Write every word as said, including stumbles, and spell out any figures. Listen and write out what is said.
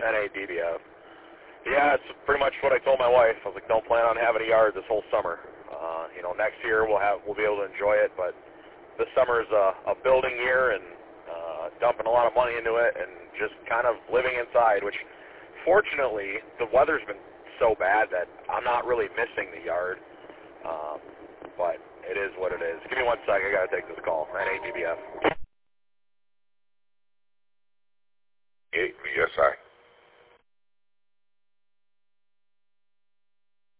N A D B F. Yeah, it's pretty much what I told my wife. I was like, don't plan on having a yard this whole summer. Uh, you know, next year we'll have we'll be able to enjoy it, but this summer is a, a building year and uh, dumping a lot of money into it and just kind of living inside, which fortunately the weather's been so bad that I'm not really missing the yard. Um, but it is what it is. Give me one sec. I got to take this call. N A D B F.